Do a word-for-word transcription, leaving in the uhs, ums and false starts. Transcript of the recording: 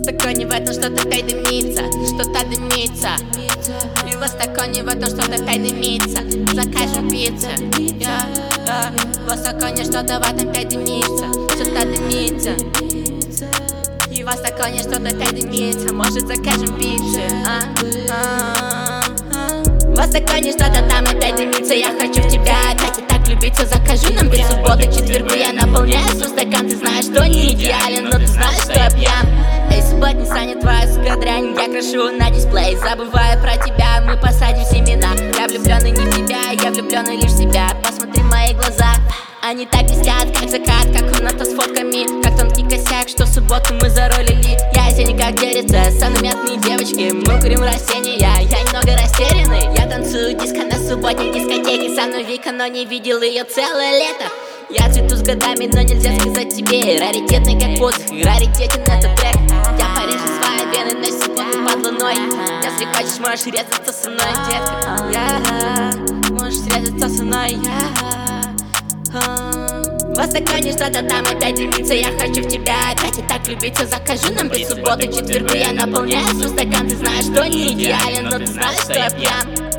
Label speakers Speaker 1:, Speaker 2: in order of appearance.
Speaker 1: стакане в этом что-то опять дымится, что-то дымится. И в стакане в этом что-то опять дымится. Закажем пиццу. Я, я. В стакане что-то в этом опять дымится, что-то дымится. И в стакане что-то опять дымится. Может, закажем пиццу? А? А? А? В стакане что-то там опять дымится. Я хочу в тебя опять и так любиться. Закажи нам без субботы, четвергу я наполняю свой стакан. Ты знаешь, что не идеален, но ты знаешь, что я пьян. Эй, субботница, не твоя скадрянь. Я крашу на дисплей, забывая про тебя. Мы посадим семена. Я влюбленный не в тебя, я влюбленный лишь в себя. Посмотри в мои глаза, они так блестят, как закат, как комната с фотками. Как тонкий косяк, что в субботу мы заролили. Я зелень как дерево, санаметные девочки. Мы курим растения, я немного растерянный. Я танцую диско на субботней дискотеке. Со мной Вика, но не видел ее целое лето. Я цвету с годами, но нельзя сказать тебе. Раритетный как воздух, раритетен этот трек. Я порежу свои вены на секунду под луной. Если хочешь, можешь резаться со мной, детка. Я, можешь срезаться со мной, я. В стакане что-то там опять дымится. Я хочу в тебя опять и так любиться. Закажи нам без субботы, четвергу я наполняю свой стакан. Ты знаешь, что не идеален, но ты знаешь, что я пьян.